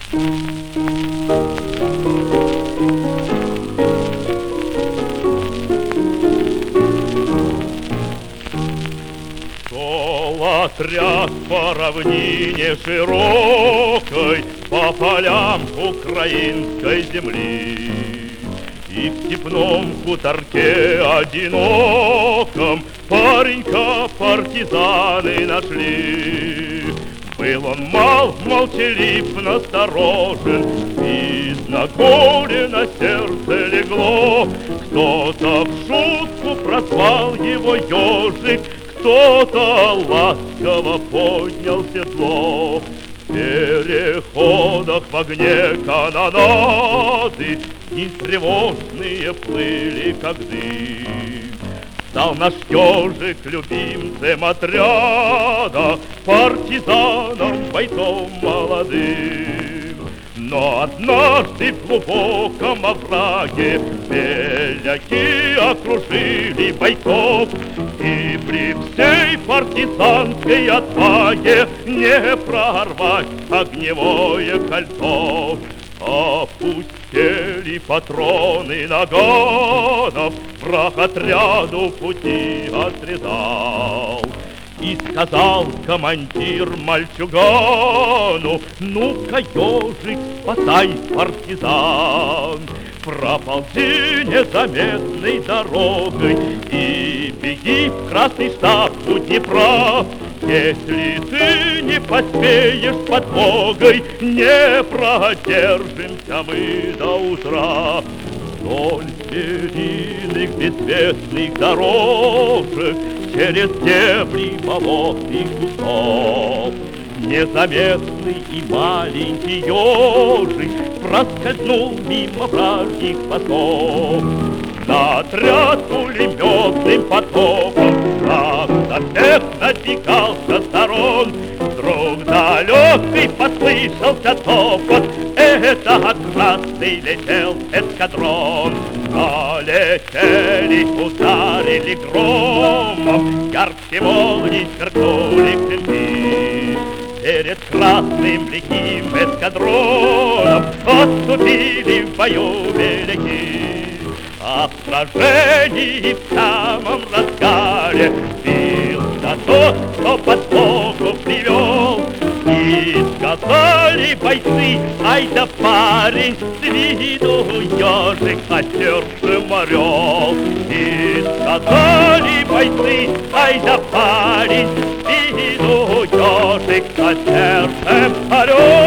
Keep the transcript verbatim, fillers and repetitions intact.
Шел отряд по равнине широкой, по полям украинской земли. И в степном хуторке одиноком паренька партизаны нашли. Был он мал, молчалив, насторожен, видно, горе на сердце легло. Кто-то в шутку прозвал его ежик, кто-то ласково поднял седло. В переходах в огне канонады дни тревожные плыли, как дым. Стал наш ежик любимцем отряда, партизаном, бойцом молодым. Но однажды в глубоком овраге беляки окружили бойцов, и при всей партизанской отваге не прорвать огневое кольцо. Опустили патроны наганов, враг отряду пути отрезал. И сказал командир мальчугану: ну-ка, ежик, спасай партизан. Проползи незаметной дорогой и беги в красный штаб у Днепра. Если ты не поспеешь с подмогой, не продержимся мы до утра. Вдоль зеленых безвестных дорожек, через дебри болотных кустов, незаметный и маленький ежик проскользнул мимо вражьих постов. На отряд пулеметным потоком враг со всех надвигал со сторон. Вдруг далекий послышался топот, это красный летел эскадрон. Налетели, ударили громом, яркие молнии сверкнули клинки. Перед красным лихим эскадроном отступили в бою велики. А в сражении в самом разгаре бился тот, кто подмогу привел. И сказали бойцы: ай да парень, с виду ежик, а сердцем орел. И сказали бойцы: ай да парень, с виду ежик, а сердцем орел.